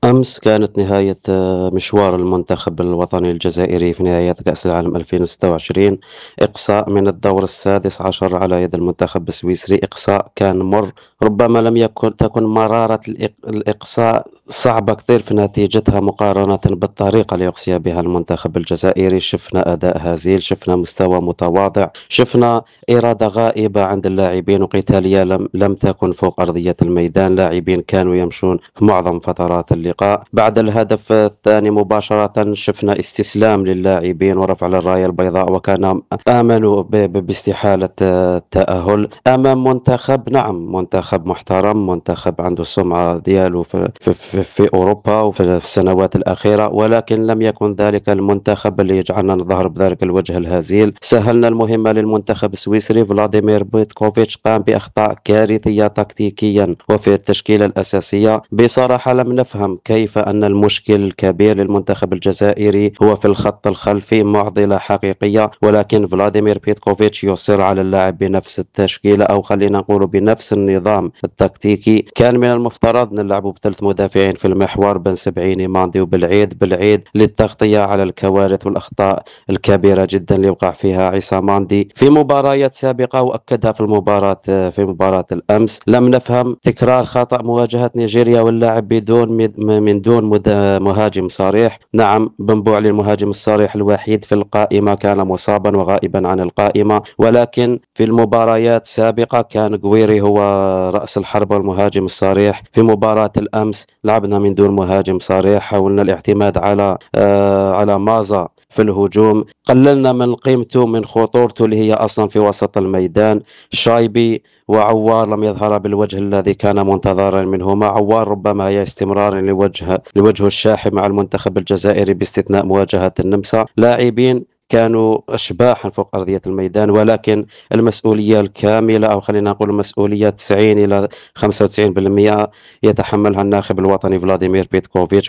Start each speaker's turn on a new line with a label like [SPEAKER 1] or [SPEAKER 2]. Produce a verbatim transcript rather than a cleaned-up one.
[SPEAKER 1] أمس كانت نهاية آه، مشوار المنتخب الوطني الجزائري في نهاية كأس العالم ألفين وستة وعشرين. إقصاء من الدور السادس عشر على يد المنتخب السويسري، إقصاء كان مر. ربما لم يكن تكن مرارة الإق- الإقصاء صعبة كثير في نتيجتها مقارنة بالطريقة اللي أقصي بها المنتخب الجزائري. شفنا أداء هزيل، شفنا مستوى متواضع، شفنا إرادة غائبة عند اللاعبين، وقتالية لم لم تكن فوق أرضية الميدان. لاعبين كانوا يمشون في معظم فترات اللقاء. بعد الهدف الثاني مباشرة شفنا استسلام للاعبين ورفع للراية البيضاء، وكان آملوا ب- ب- باستحالة آه، التأهل أمام منتخب، نعم منتخب محترم، منتخب عنده السمعة دياله في, في, في, في أوروبا وفي السنوات الأخيرة، ولكن لم يكن ذلك المنتخب اللي يجعلنا نظهر بذلك الوجه الهزيل. سهلنا المهمة للمنتخب السويسري. فلاديمير بيتكوفيتش قام بأخطاء كارثية تكتيكيا وفي التشكيلة الأساسية. بصراحة لم نفهم كيف أن المشكل الكبير للمنتخب الجزائري هو في الخط الخلفي. معضلة حقيقية، ولكن فلاديمير بيتكوفيتش يصر على اللعب بنفس التشكيلة، أو خلينا نقول بنفس النظام التكتيكي. كان من المفترض نلعب بثلاث مدافعين في المحور، بن سبعيني، ماندي وبالعيد. بالعيد للتغطية على الكوارث والأخطاء الكبيرة جدا اللي وقع فيها عيسى ماندي في مباريات سابقة، وأكدها في المباراة في مباراة الأمس. لم نفهم تكرار خطأ مواجهة نيجيريا واللاعب بدون مد- من دون مد- مهاجم صريح. نعم، بنبوع المهاجم الصريح الوحيد في القائمة كان مصابا وغائبا عن القائمة، ولكن في المباريات السابقة كان قويري هو رأس الحربة والمهاجم الصريح. في مباراة الأمس لعبنا من دون مهاجم صريح، حاولنا الاعتماد على آه على مازا في الهجوم، قللنا من قيمته من خطورته اللي هي أصلا في وسط الميدان. شايبي وعوار لم يظهر بالوجه الذي كان منتظرا منهما. عوار ربما هي استمرار لوجه لوجهه الشاحب مع المنتخب الجزائري باستثناء مواجهة النمسا. لاعبين كانوا أشباحا فوق أرضية الميدان، ولكن المسؤولية الكاملة، أو خلينا نقول المسؤولية تسعين إلى خمسة وتسعين بالمئة يتحملها الناخب الوطني فلاديمير بيتكوفيتش.